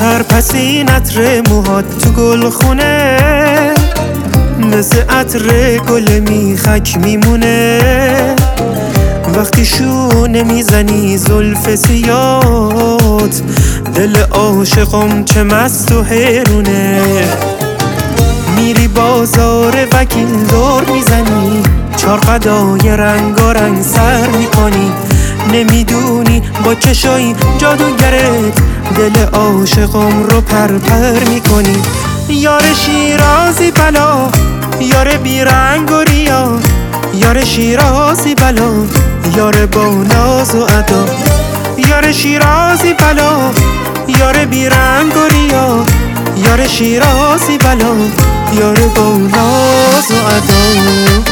پسی نطر موهات تو گلخونه مثل عطر گل میخک میمونه. وقتی شونه میزنی زلف سیات دل عاشقم چه مست و حیرونه. میری بازار وکیل دور میزنی چار قدای رنگارنگ سر میکنی. نمیدونی با چشای جادوگرت دل عاشقم رو پر میکنی. یار شیرازی بلا یار بیرنگ و ریا، یار شیرازی بلا یار با ناز و ادا. یار شیرازی بلا یار بیرنگ و ریا، یار شیرازی بلا یار با ناز و ادا.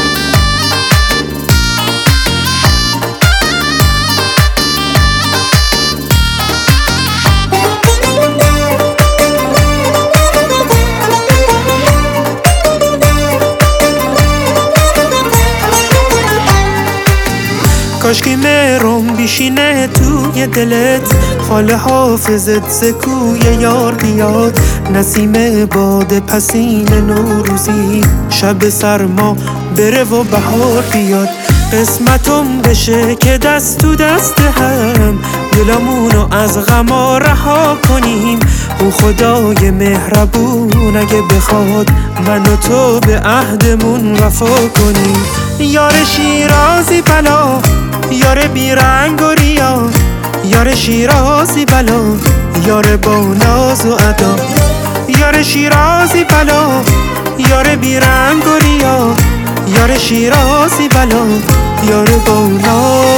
کاشکی مهرم بیشینه توی دلت، خاله حافظت زکوی یار بیاد. نسیم باد پسین نوروزی شب سرما بره و بهار بیاد. قسمتم بشه که دست تو دست هم دلمونو از غما رها کنیم. او خدای مهربون اگه بخواد من و تو به عهدمون وفا کنیم. یار شیرازی بلا یار بیرنگ و ریا، یار شیرازی بلا یار با ناز و ادا. یار شیرازی بلا یار بیرنگ و ریا، یار شیرازی بلا یار با ناز